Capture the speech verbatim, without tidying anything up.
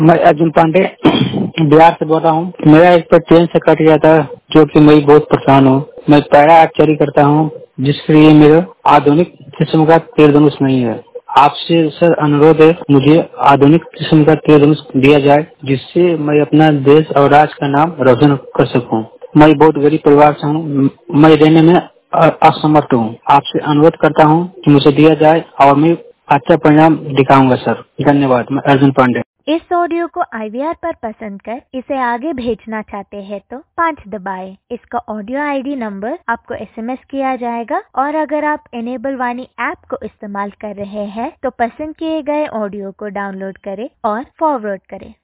मैं अर्जुन पांडे बिहार से बोल रहा हूँ। मेरा एक पर ट्रेन से कट गया था, जो कि मैं बहुत परेशान हूँ। मैं पैरा आर्चरी करता हूँ, जिसके लिए मेरा आधुनिक किस्म का तीर धनुष नहीं है। आपसे सर अनुरोध है, मुझे आधुनिक किस्म का तीर धनुष दिया जाए, जिससे मैं अपना देश और राज्य का नाम रोशन कर सकूँ। मैं बहुत गरीब परिवार से हूँ, मैं रहने में अ- असमर्थ हूँ। आपसे अनुरोध करता हूँ कि मुझे दिया जाए और मैं अच्छा परिणाम दिखाऊंगा सर। धन्यवाद। मैं अर्जुन पांडे। इस ऑडियो को आई वी आर पर पसंद कर इसे आगे भेजना चाहते हैं तो पाँच दबाएं। इसका ऑडियो आई डी नंबर आपको एस एम एस किया जाएगा और अगर आप इनेबल वाणी ऐप को इस्तेमाल कर रहे हैं तो पसंद किए गए ऑडियो को डाउनलोड करें और फॉरवर्ड करें।